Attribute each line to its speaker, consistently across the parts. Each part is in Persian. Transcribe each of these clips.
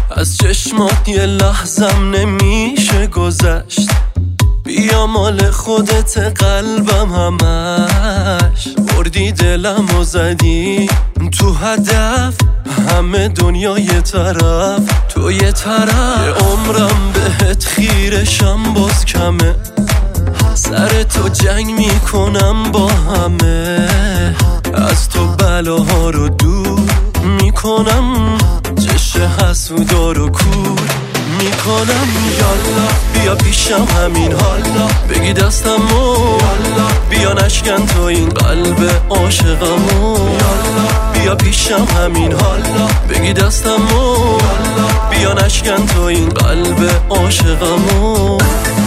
Speaker 1: از چشمات یه لحظم نمیشه گذشت. بیا مال خودت قلبم همش، بردی دلم و زدی تو هدف. همه دنیا یه طرف، تو یه طرف. یه عمرم بهت خیرشم باز کمه، سر تو جنگ میکنم با همه. از تو بلاها رو دور میکنم، چشه حسودا رو کور میکنم. یالا بیا پیشم همین حالا، بگی دستمو یالا. بیا نشکن تو این قلب عاشقمو یالا. بیا پیشم همین حالا، بگی دستمو یالا. بیا نشکن تو این قلب عاشقمو.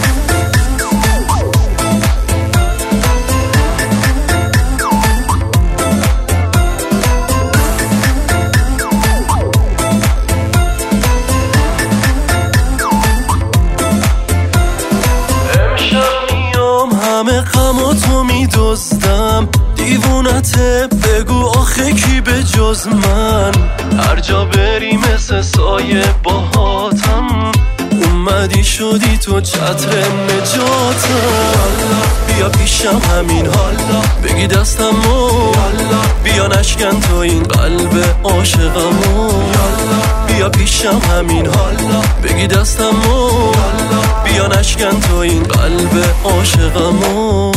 Speaker 1: همه غماتو میدزدم، دیوونته بگو آخه کی به جز من. هر جا بری مثل سایه باهاتم، اومدی شدی تو چتر نجاتم. بیا پیشم همین حالا، بگی دستمو یالا. بیا نشکن تو این قلب عاشقمو یالا. بیا پیشم همین حالا، بگی دستمو یالا. بیا نشکن تو این قلب عاشقمو.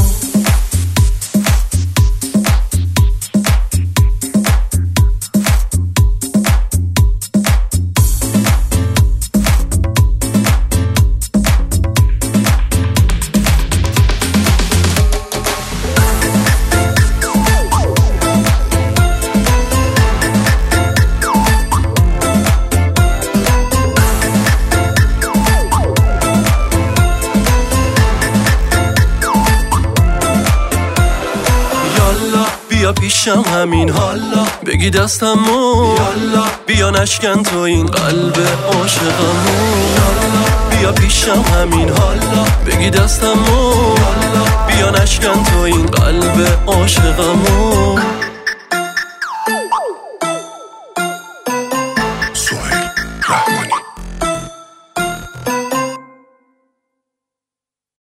Speaker 1: بیا پیشم همین حالا، بگی دستمو یالا. بیا نشکن تو این قلب عاشقمو یالا. بیا پیشم همین حالا، بگی دستمو یالا. بیا نشکن تو این قلب عاشقمو.